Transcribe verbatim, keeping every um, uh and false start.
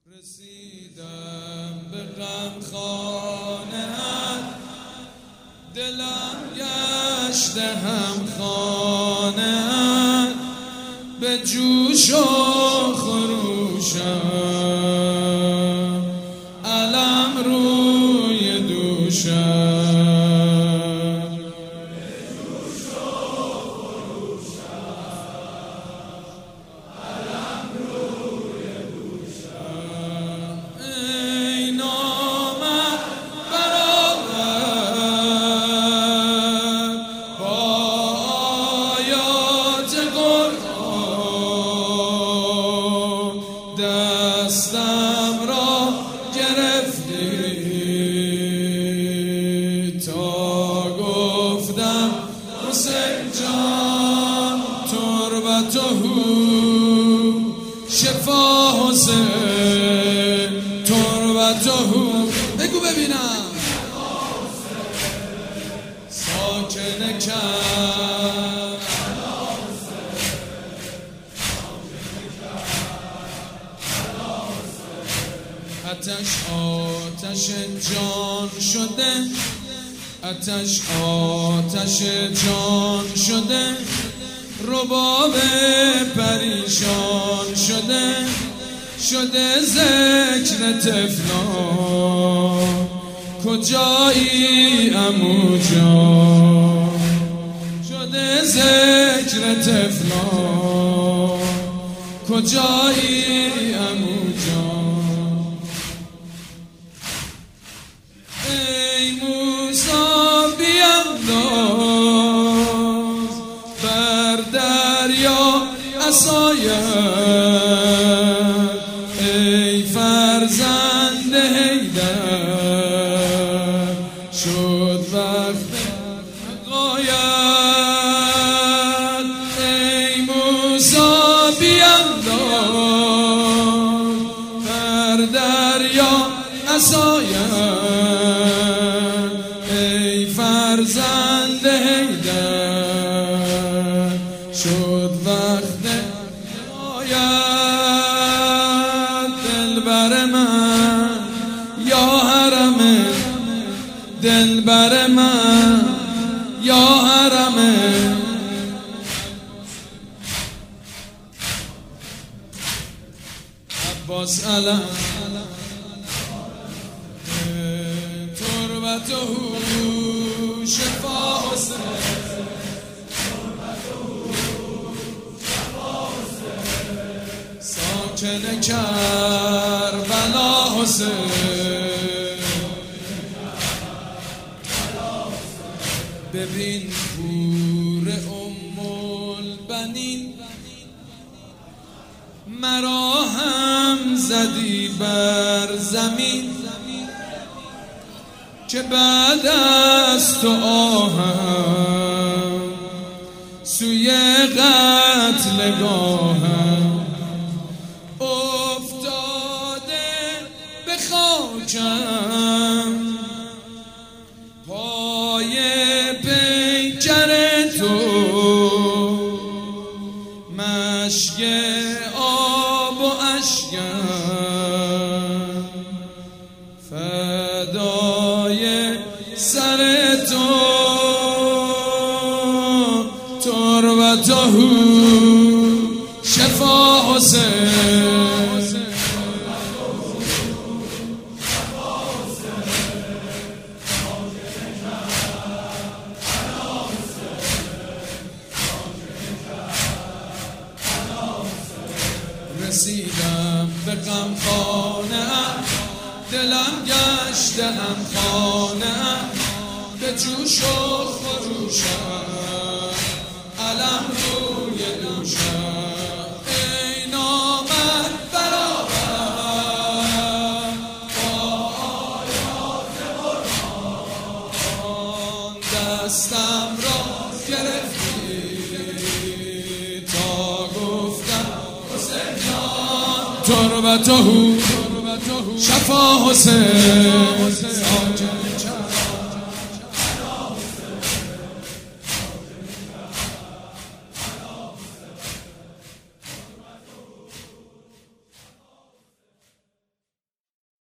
رسیدم به غمخانه‌ات، دلم گشته هم خانه‌ات، به جوش و خروشم علم روی دوشم. دستم را گرفتی تا گفتم حسین جان تربتهو شفا حسین تربتهو. بگو ببینم ساکن کرد آتش آتش جان شده، آتش آتش جان شده، رباب پریشان شده، شده ذکر طفلان. کجایی عمو جان؟ شده ذکر طفلان. کجایی عمو جان؟ ای موسی بینداز بر دریا عصایت، ای فرزند حیدر شد وقت غایت. ای موسی بینداز بر دریا عصایت، ای فرزند حیدر شد وقت غایت. دلبر من یا حرم، دلبر من یا حرم، عباس علم تربتهو شفا حسین، ساکن کربلا حسین. ببین پور ام البنین، مرا هم زدی بر زمین، که بعد از تو آهم سوی قتلگاهم افتاده به خاکم، پای پیکر تو مشک آب و اشکم، فدای سر تو تربتهو شفا حسین. رسیدم به غمخانه‌ات، دلم گشته هم خانه‌ات، به جوش و خروشم علم روی دوشم. ای نامرد برابر با آیات قرآن، دستم را گرفتی تا گفتم حسین جان تربتهو شفا حسین.